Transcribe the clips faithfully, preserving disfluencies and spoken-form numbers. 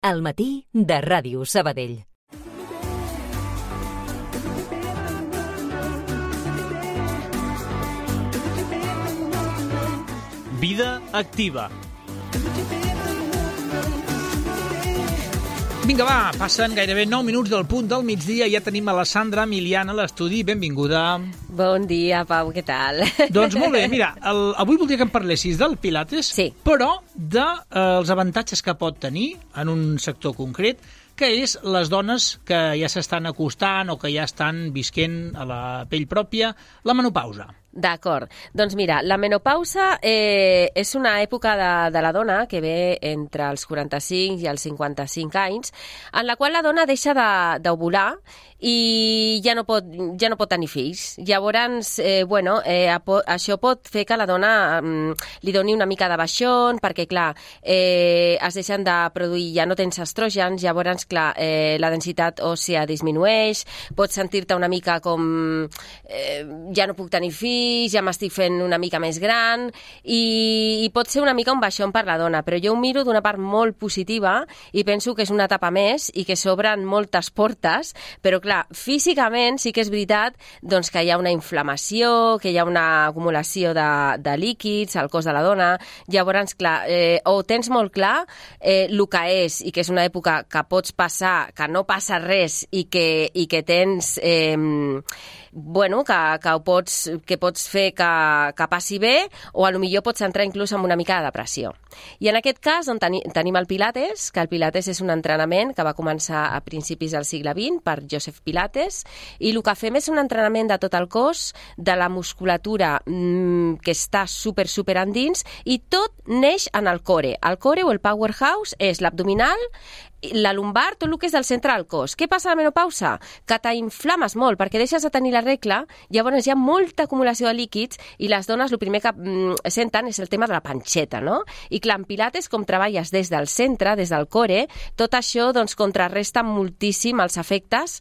Al matí de Ràdio Sabadell. Vida activa. Vinga, va, passen gairebé nou minuts del punt del migdia i ja tenim a la Sandra Miliana a l'estudi. Benvinguda. Bon dia, Pau, què tal? Doncs molt bé, mira, el, avui voldria que em parlessis del Pilates, sí. però dels de, eh, avantatges que pot tenir en un sector concret, que és les dones que ja s'estan acostant o que ja estan visquent a la pell pròpia, la menopausa. D'acord. Doncs mira, la menopausa eh, és una època de, de la dona que ve entre els quaranta-cinc i els cinquanta-cinc anys, en la qual la dona deixa d'ovular i ja no pot, ja no pot tenir fills. Llavors, eh, bueno, eh, això pot fer que la dona eh, li doni una mica de baixón, perquè, clar, eh, es deixen de produir, ja no tens estrògens, llavors, clar, eh, la densitat òssea disminueix, pots sentir-te una mica com eh, ja no puc tenir fills, ja m'estic fent una mica més gran i, i pot ser una mica un baixón per la dona, però jo ho miro d'una part molt positiva i penso que és una etapa més i que s'obren moltes portes, però clar, físicament sí que és veritat doncs, que hi ha una inflamació, que hi ha una acumulació de, de líquids al cos de la dona, llavors clar, eh, o tens molt clar eh, el que és i que és una època que pots passar, que no passa res i que, i que tens eh, bueno, que, que ho pots, que pots fer que, que passi bé, o a lo millor pots entrar inclús en una mica de depressió. I en aquest cas on teni, tenim el Pilates, que el Pilates és un entrenament que va començar a principis del segle vint per Joseph Pilates, i el que fem és un entrenament de tot el cos, de la musculatura mmm, que està super, super endins, i tot neix en el core. El core o el powerhouse és l'abdominal, la lumbar, tot el que és del centre del cos. Què passa a la menopausa? Que t'inflames molt, perquè deixes de tenir la regla, llavors hi ha molta acumulació de líquids i les dones el primer que mm, senten és el tema de la panxeta, no? I clar, en Pilates, com treballes des del centre, des del core, tot això doncs, contrarresta moltíssim els efectes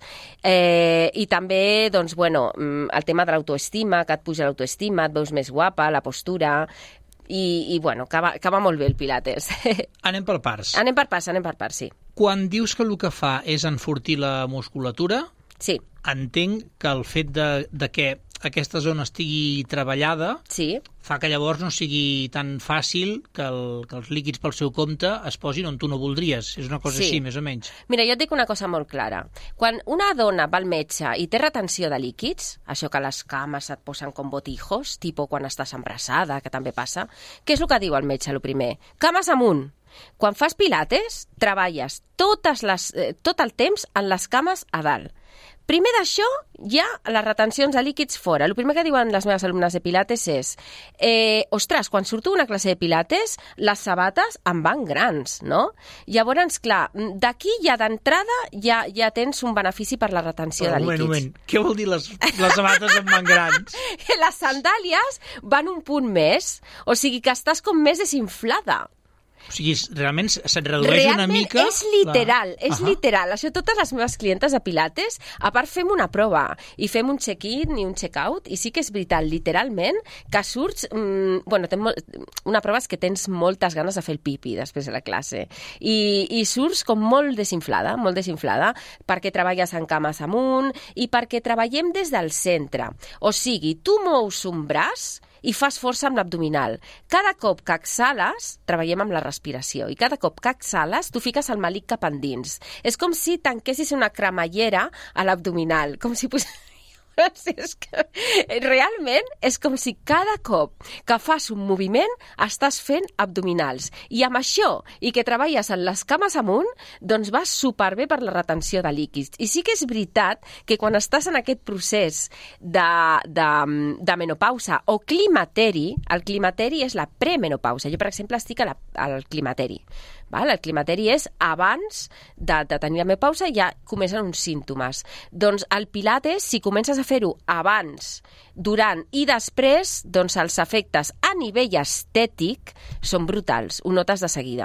eh, i també doncs, bueno, el tema de l'autoestima, que et puja l'autoestima, et veus més guapa, la postura... I, i bueno, que va, que va molt bé el Pilates. Anem per parts. Anem per parts, anem per parts, sí. Quan dius que el que fa és enfortir la musculatura, sí. Entenc que el fet de, de que aquesta zona estigui treballada sí. fa que llavors no sigui tan fàcil que, el, que els líquids pel seu compte es posin on tu no voldries. És una cosa sí. així, més o menys. Mira, jo et dic una cosa molt clara. Quan una dona va al metge i té retenció de líquids, això que les cames et posen com botijos, tipus quan estàs embarassada, que també passa, què és el que diu el metge, el primer? Cames amunt. Quan fas pilates, treballes totes les, eh, tot el temps en les cames a dalt. Primer d'això, hi ha les retencions de líquids fora. El primer que diuen les meves alumnes de Pilates és eh, ostres, quan surto una classe de Pilates, les sabates em van grans, no? Llavors, clar, d'aquí ja d'entrada ja, ja tens un benefici per la retenció Però, de moment, líquids. Moment. Què vol dir les, les sabates em van grans? Les sandàlies van un punt més, o sigui que estàs com més desinflada. O sigui, realment se't redueix realment una mica... és literal, la... és uh-huh. literal. Això totes les meves clientes de Pilates, a part fem una prova i fem un check-in i un check-out, i sí que és veritat, literalment, que surts... Mmm, bueno, ten molt, una prova és que tens moltes ganes de fer el pipi després de la classe. I, i surts com molt desinflada, molt desinflada, perquè treballes en cames amunt i perquè treballem des del centre. O sigui, tu mous un braç i fas força amb l'abdominal. Cada cop que exhales, treballem amb la respiració, i cada cop que exhales, tu fiques el melic cap endins. És com si tanquessis una cremallera a l'abdominal, com si pos... és que realment és com si cada cop que fas un moviment estàs fent abdominals. I amb això, i que treballes en les cames amunt, doncs vas superbé per la retenció de líquids. I sí que és veritat que quan estàs en aquest procés de, de, de menopausa o climateri, el climateri és la premenopausa. Jo, per exemple, estic a la, al climateri. Val? El climateri és abans de, de tenir la menopausa, ja comencen uns símptomes. Doncs el Pilates, si comences a fer-ho abans, durant i després, doncs els efectes a nivell estètic són brutals, ho notes de seguida.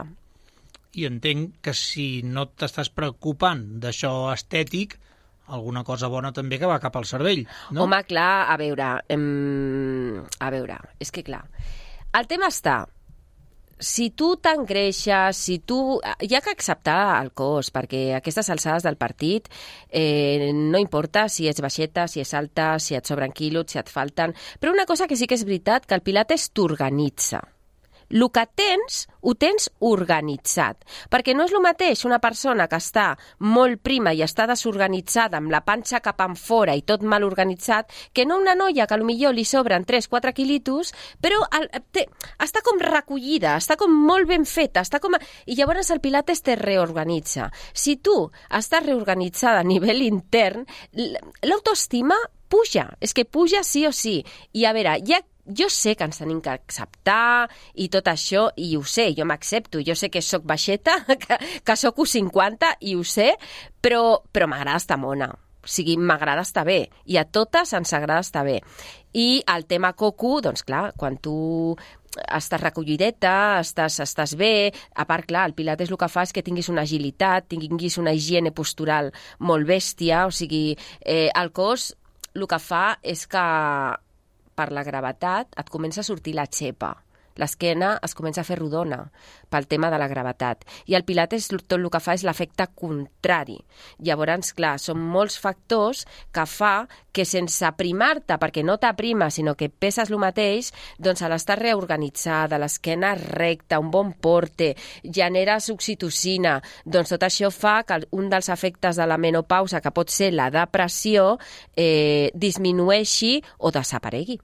I entenc que si no t'estàs preocupant d'això estètic, alguna cosa bona també que va cap al cervell, no? Home, clar, a veure, em... a veure, és que clar, el tema està... si tu t'engreixes, si tu... Hi ha que acceptar el cos, perquè a aquestes alçades del partit eh, no importa si ets baixeta, si ets alta, si et sobren quilos, si et falten... Però una cosa que sí que és veritat, que el Pilates t'organitza. El que tens, ho tens organitzat. Perquè no és el mateix una persona que està molt prima i està desorganitzada, amb la panxa cap en fora i tot mal organitzat, que no una noia que potser li sobren tres quatre quilitos, però el, té, està com recollida, està com molt ben feta, està com... i llavors el Pilates te reorganitza. Si tu estàs reorganitzada a nivell intern, l'autoestima puja, és que puja sí o sí. I a veure, hi ha jo sé que ens tenim que acceptar i tot això, i ho sé, jo m'accepto, jo sé que sóc baixeta, que, que sóc u cinquanta i ho sé, però, però m'agrada estar mona. O sigui, m'agrada estar bé, i a totes ens agrada estar bé. I el tema coco, doncs clar, quan tu estàs recollideta, estàs, estàs bé, a part, clar, el Pilates el que fa és que tinguis una agilitat, tinguis una higiene postural molt bèstia, o sigui, eh, el cos el que fa és que per la gravetat et comença a sortir la xepa. L'esquena es comença a fer rodona pel tema de la gravetat. I el Pilates tot el que fa és l'efecte contrari. Llavors, clar, són molts factors que fa que sense aprimar-te, perquè no t'aprima, sinó que peses el mateix, doncs a l'estar reorganitzada, l'esquena recta, un bon porte, generes oxitocina, doncs tot això fa que un dels efectes de la menopausa, que pot ser la depressió, eh, disminueixi o desaparegui.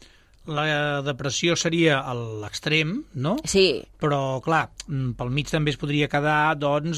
La depressió seria a l'extrem, no? Sí. Però, clar, pel mig també es podria quedar, doncs,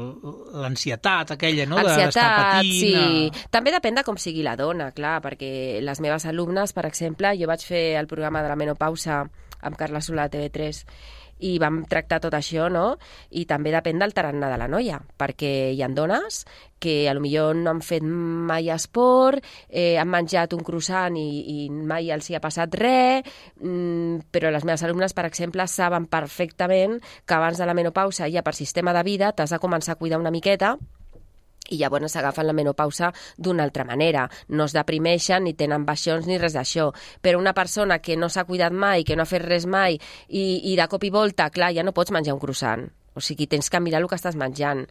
l'ansietat aquella, no? Ansietat, d'estar patint. Sí. També depèn de com sigui la dona, clar, perquè les meves alumnes, per exemple, jo vaig fer el programa de la menopausa amb Carla Solà a T V tres i vam tractar tot això, no? I també depèn del tarannà de la noia, perquè hi ha dones que potser no han fet mai esport, eh, han menjat un croissant i, i mai els hi ha passat res, mm, però les meves alumnes, per exemple, saben perfectament que abans de la menopausa ja per sistema de vida t'has de començar a cuidar una miqueta, i llavors s'agafen la menopausa d'una altra manera. No es deprimeixen, ni tenen baixons, ni res d'això. Però una persona que no s'ha cuidat mai, que no ha fet res mai, i, i de cop i volta, clar, ja no pots menjar un croissant. O sigui, tens que mirar el que estàs menjant.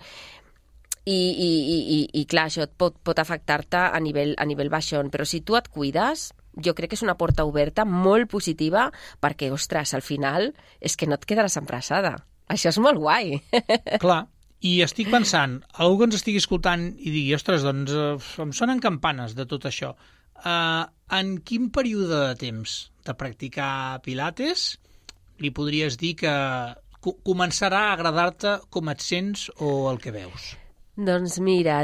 I, i, i, i clar, això pot, pot afectar-te a nivell, a nivell baixón. Però si tu et cuides, jo crec que és una porta oberta molt positiva, perquè, ostres, al final és que no et quedaràs embarassada. Això és molt guai. Clar. I estic pensant, algú que ens estigui escoltant i digui, ostres, doncs eh, em sonen campanes de tot això. Eh, en quin període de temps de practicar Pilates li podries dir que co- començarà a agradar-te com et sents o el que veus? Doncs mira,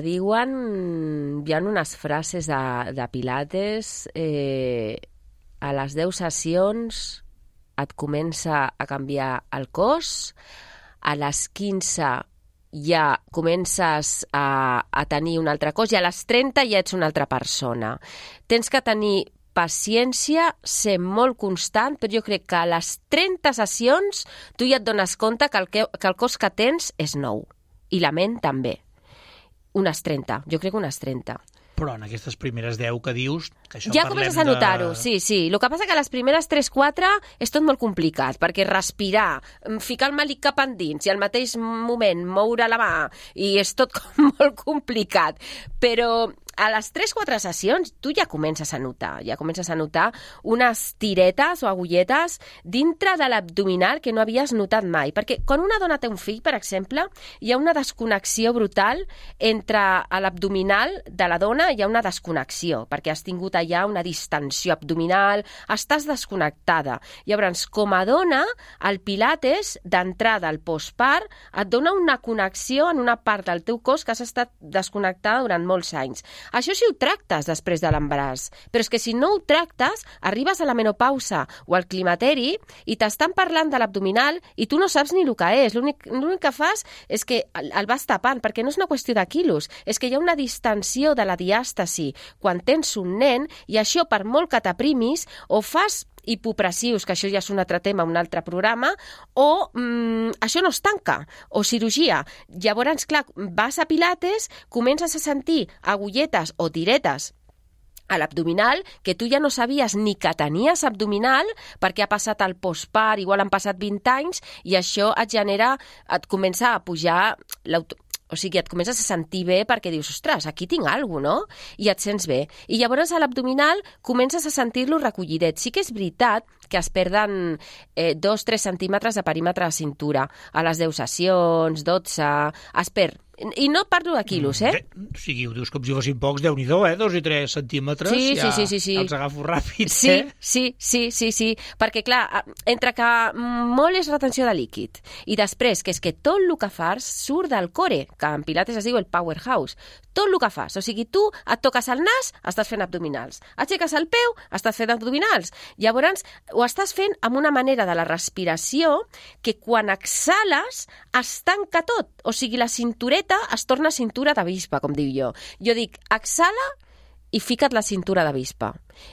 diuen, hi ha unes frases de, de Pilates, eh, a les deu sessions et comença a canviar el cos, a les quinze ja comences a, a tenir un altre cos i a les trenta ja ets una altra persona. Tens que tenir paciència, ser molt constant, però jo crec que a les trenta sessions tu ja et dones compte que el, que, que el cos que tens és nou. I la ment també. Unes trenta, jo crec que unes trenta. Però en aquestes primeres deu que dius... Que això ja comences a notar-ho, de... sí, sí. El que passa que les primeres tres quatre és tot molt complicat, perquè respirar, ficar el malic cap endins i al mateix moment moure la mà, i és tot molt complicat. Però a les tres quatre sessions tu ja comences a notar, ja comences a notar unes tiretes o agulletes dintre de l'abdominal que no havies notat mai. Perquè quan una dona té un fill, per exemple, hi ha una desconnexió brutal entre l'abdominal de la dona, hi ha una desconnexió, perquè has tingut allà una distensió abdominal, estàs desconnectada. Llavors, com a dona, el Pilates, d'entrada al postpart, et dona una connexió en una part del teu cos que has estat desconnectada durant molts anys. Això si ho tractes després de l'embaràs, però és que si no ho tractes, arribes a la menopausa o al climateri i t'estan parlant de l'abdominal i tu no saps ni el que és. L'únic, l'únic que fas és que el, el vas tapant, perquè no és una qüestió de quilos, és que hi ha una distensió de la diàstasi quan tens un nen, i això, per molt que t'aprimis, o fas hipopressius, que això ja és un altre tema, un altre programa, o mm, això no es tanca, o cirurgia. Llavors, clar, vas a Pilates, comences a sentir agulletes o tiretes a l'abdominal, que tu ja no sabies ni que tenies abdominal perquè ha passat el postpart, igual han passat vint anys, i això et genera, et comença a pujar l'auto... O sigui, et comences a sentir bé perquè dius, ostres, aquí tinc alguna cosa, no? I et sents bé. I llavors a l'abdominal comences a sentir-lo recollidet. Sí que és veritat que es perden eh, dos a tres centímetres de perímetre de cintura. A les deu sessions, dotze... Es perd. I no parlo de quilos, eh? O sigui, ho dius com si fossin pocs, Déu-n'hi-do, eh? Dos i tres centímetres, sí, ja sí, sí, sí, sí. els agafo ràpid, sí, eh? Sí, sí, sí, sí, perquè clar, entre que molt és retenció de líquid i després que és que tot el que fas surt del core, que en Pilates es diu el powerhouse, tot el que fas, o sigui, tu et toques el nas, estàs fent abdominals, aixeques el peu, estàs fent abdominals, llavors ho estàs fent amb una manera de la respiració que quan exhales es tanca tot, o sigui, la cintureta es torna cintura d'avispa, com dic jo. Jo dic, exhala i fica't la cintura d'avispa.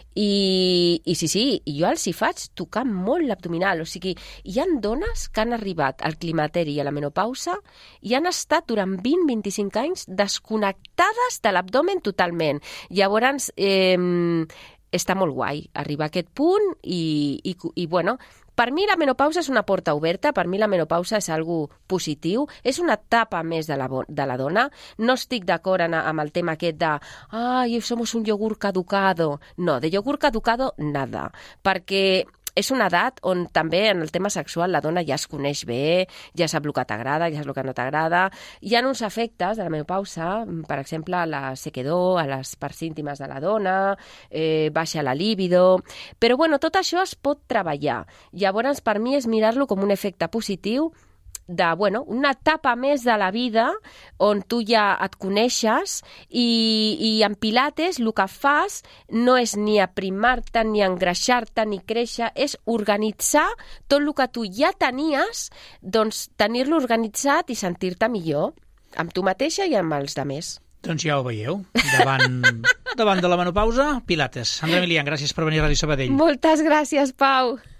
I, I sí, sí, jo els hi faig tocar molt l'abdominal. O sigui, hi ha dones que han arribat al climateri i a la menopausa i han estat durant vint a vint-i-cinc anys desconnectades de l'abdomen totalment. Llavors, eh, està molt guai arribar a aquest punt i, i, i bueno... Per mi la menopausa és una porta oberta, per mi la menopausa és algo positiu, és una etapa més de la, de la dona. No estic d'acord amb el tema aquest de «ai, somos un yogur caducado». No, de yogur caducado, nada. Perquè és una edat on també en el tema sexual la dona ja es coneix bé, ja sap el que t'agrada, ja sap el que no t'agrada. Hi ha uns efectes de la menopausa, per exemple, a la sequedor, a les parts íntimes de la dona, eh, baixa la libido... Però bueno, tot això es pot treballar. Llavors, per mi és mirar-lo com un efecte positiu de, bueno, una etapa més de la vida on tu ja et coneixes i, i en Pilates el que fas no és ni aprimar-te, ni engreixar-te, ni créixer, és organitzar tot el que tu ja tenies, doncs tenir-lo organitzat i sentir-te millor amb tu mateixa i amb els altres. Doncs ja ho veieu, davant, davant de la menopausa, Pilates. Sandra Milian, gràcies per venir a Ràdio Sabadell. Moltes gràcies, Pau.